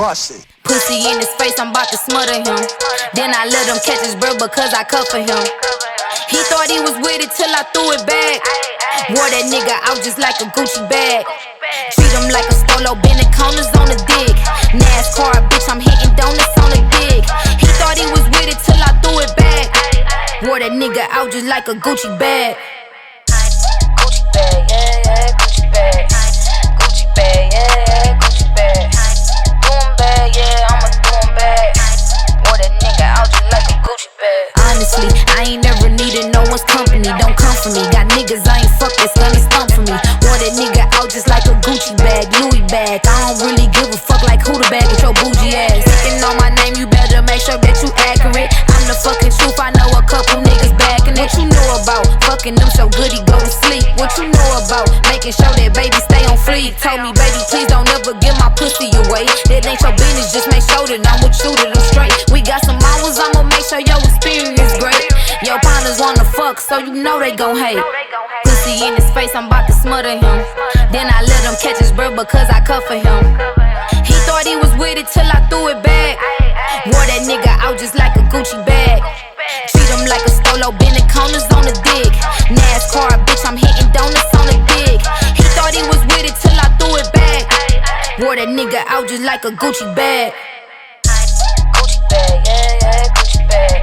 bust it. Pussy in his face, I'm about to smother him. Then I let him catch his bird because I cover him. He thought he was with it till I threw it back. Wore that nigga out just like a Gucci bag. Treat him like a stolo, bending corners on the dick. NASCAR, bitch, I'm hitting donuts on the dick. He thought he was with it till I threw it back. Wore that nigga out just like a Gucci bag. Gucci bag, yeah, yeah, Gucci bag. Gucci bag, yeah, yeah, Gucci bag. Do him bad, yeah, I'ma do him bad. Wore that nigga out just like a Gucci bag. Honestly, I ain't never needed no one's company. Don't come for me. Got niggas I ain't fuck that's gonna stump for me. Wore that nigga out just like a Gucci bag, Louis bag. I don't really give a fuck like who the bag with your bougie ass. Speaking on my name, you better make sure that you accurate. I'm the fucking truth. I know a couple niggas backing it. What you know about fucking them so good he go to sleep? What you know about making sure that baby stay on fleek? Told me, baby, please don't ever give my pussy away. That ain't your business. Just make sure that I'm with you, that I'm straight. We got some hours. I'ma make sure your experience great. Your partners wanna fuck, so you know they gon' hate. Pussy in his face, I'm about to smother him. Then I let him catch his bird because I cover him. He thought he was with it till I threw it back. Wore that nigga out just like a Gucci bag. Treat him like a stolo, bending corners on the dick. NASCAR, bitch, I'm hitting donuts on the dick. He thought he was with it till I threw it back. Wore that nigga out just like a Gucci bag. Gucci bag, yeah, yeah, Gucci bag.